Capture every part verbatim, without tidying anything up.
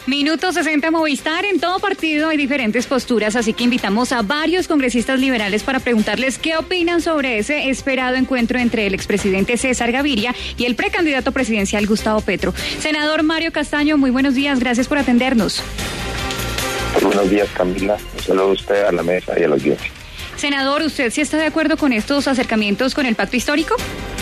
Minuto sesenta Movistar. En todo partido hay diferentes posturas, así que invitamos a varios congresistas liberales para preguntarles qué opinan sobre ese esperado encuentro entre el expresidente César Gaviria y el precandidato presidencial Gustavo Petro. Senador Mario Castaño, muy buenos días, gracias por atendernos. Buenos días, Camila. Un saludo a usted, a la mesa y a la audiencia. Senador, ¿usted sí está de acuerdo con estos acercamientos con el pacto histórico?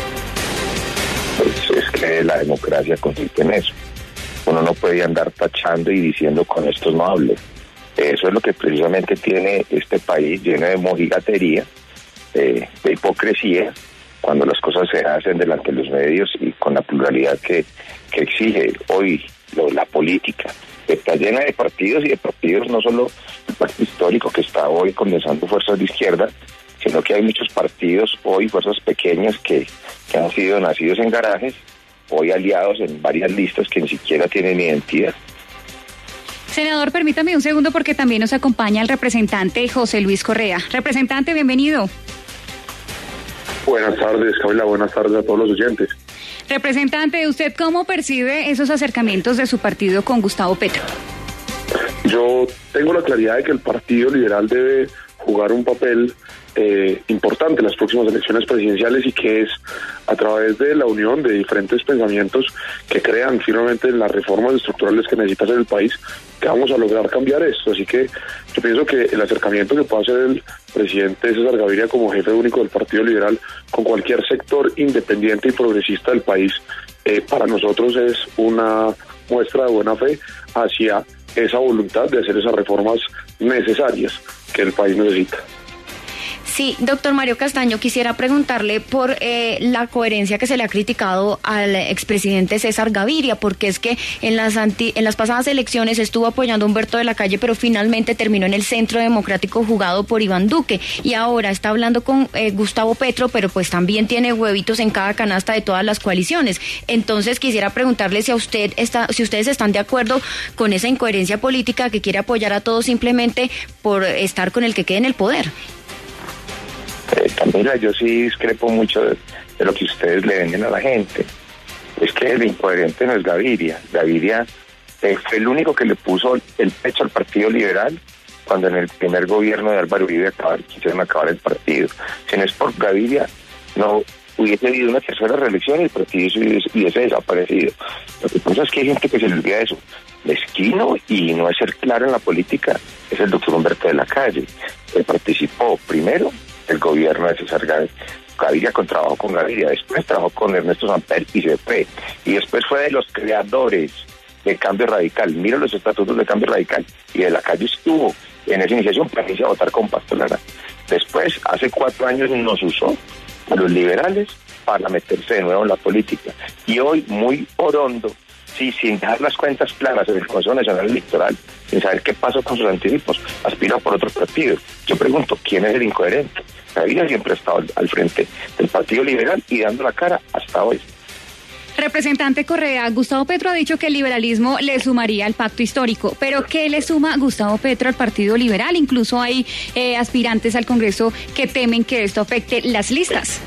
Pues es que la democracia consiste en eso. Uno no puede andar tachando y diciendo con estos no hable. Eso es lo que precisamente tiene este país, lleno de mojigatería, eh, de hipocresía, cuando las cosas se hacen delante de los medios y con la pluralidad que, que exige hoy lo, la política. Está llena de partidos y de partidos, no solo el pacto histórico que está hoy condensando fuerzas de izquierda, sino que hay muchos partidos hoy, fuerzas pequeñas que, que han sido nacidos en garajes, hoy aliados en varias listas que ni siquiera tienen identidad. Senador, permítame un segundo porque también nos acompaña el representante José Luis Correa. Representante, bienvenido. Buenas tardes, Camila, buenas tardes a todos los oyentes. Representante, ¿usted cómo percibe esos acercamientos de su partido con Gustavo Petro? Yo tengo la claridad de que el Partido Liberal debe jugar un papel eh, importante en las próximas elecciones presidenciales y que es a través de la unión de diferentes pensamientos que crean firmemente las reformas estructurales que necesita hacer el país, que vamos a lograr cambiar esto. Así que yo pienso que el acercamiento que pueda hacer el presidente César Gaviria como jefe único del Partido Liberal con cualquier sector independiente y progresista del país, eh, para nosotros es una muestra de buena fe hacia esa voluntad de hacer esas reformas necesarias que el país necesita. Sí, doctor Mario Castaño, quisiera preguntarle por eh, la coherencia que se le ha criticado al expresidente César Gaviria, porque es que en las anti, en las pasadas elecciones estuvo apoyando a Humberto de la Calle, pero finalmente terminó en el Centro Democrático jugado por Iván Duque, y ahora está hablando con eh, Gustavo Petro, pero pues también tiene huevitos en cada canasta de todas las coaliciones. Entonces quisiera preguntarle si a usted está, si ustedes están de acuerdo con esa incoherencia política que quiere apoyar a todos simplemente por estar con el que quede en el poder. Eh, Camila, yo sí discrepo mucho de, de lo que ustedes le venden a la gente. Es que el incoherente no es Gaviria. Gaviria eh, fue el único que le puso el pecho al Partido Liberal cuando en el primer gobierno de Álvaro Uribe acabar, quisieron acabar el partido. Si no es por Gaviria, no hubiese habido una tercera reelección y el partido hubiese, hubiese desaparecido. Lo que pasa es que hay gente que se le olvida eso. Mezquino y no es ser claro en la política es el doctor Humberto de la Calle. Él participó primero el gobierno de César Gaviria, con trabajo con Gaviria, después trabajó con Ernesto Samper y se fue, y después fue de los creadores de Cambio Radical. Mira los estatutos de Cambio Radical, y de la Calle estuvo en esa iniciación para irse a votar con Pastrana. Después, hace cuatro años nos usó a los liberales para meterse de nuevo en la política, y hoy muy orondo, sí, sin dejar las cuentas claras en el Consejo Nacional Electoral, sin saber qué pasó con sus anticipos, aspira por otro partido. Yo pregunto, ¿quién es el incoherente? Gaviria siempre ha estado al, al frente del Partido Liberal y dando la cara hasta hoy. Representante Correa, Gustavo Petro ha dicho que el liberalismo le sumaría al pacto histórico, pero ¿qué le suma Gustavo Petro al Partido Liberal? Incluso hay eh, aspirantes al Congreso que temen que esto afecte las listas.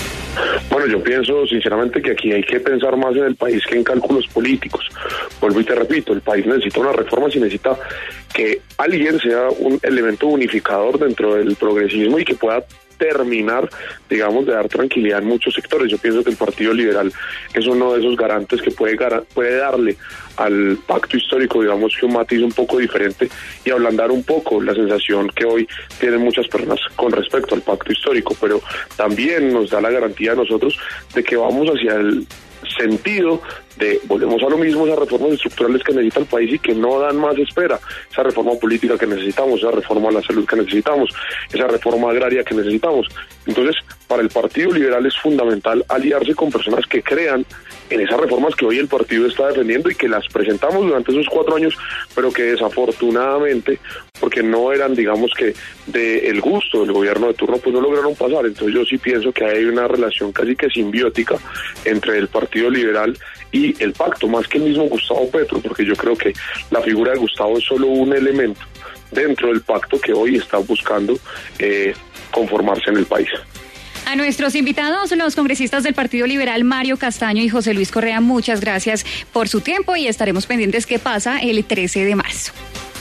Bueno, yo pienso sinceramente que aquí hay que pensar más en el país que en cálculos políticos. Vuelvo y te repito, el país necesita una reforma, si necesita que alguien sea un elemento unificador dentro del progresismo y que pueda terminar, digamos, de dar tranquilidad en muchos sectores. Yo pienso que el Partido Liberal es uno de esos garantes que puede, puede darle al pacto histórico, digamos, que un matiz un poco diferente y ablandar un poco la sensación que hoy tienen muchas personas con respecto al pacto histórico, pero también nos da la garantía a nosotros de que vamos hacia el sentido de, volvemos a lo mismo, esas reformas estructurales que necesita el país y que no dan más espera, esa reforma política que necesitamos, esa reforma a la salud que necesitamos, esa reforma agraria que necesitamos. Entonces, para el Partido Liberal es fundamental aliarse con personas que crean en esas reformas que hoy el partido está defendiendo y que las presentamos durante esos cuatro años, pero que desafortunadamente, porque no eran, digamos que, del gusto del gobierno de turno, pues no lograron pasar. Entonces yo sí pienso que hay una relación casi que simbiótica entre el Partido Liberal y el pacto, más que el mismo Gustavo Petro, porque yo creo que la figura de Gustavo es solo un elemento dentro del pacto que hoy está buscando eh, conformarse en el país. A nuestros invitados, los congresistas del Partido Liberal, Mario Castaño y José Luis Correa, muchas gracias por su tiempo y estaremos pendientes qué pasa el trece de marzo.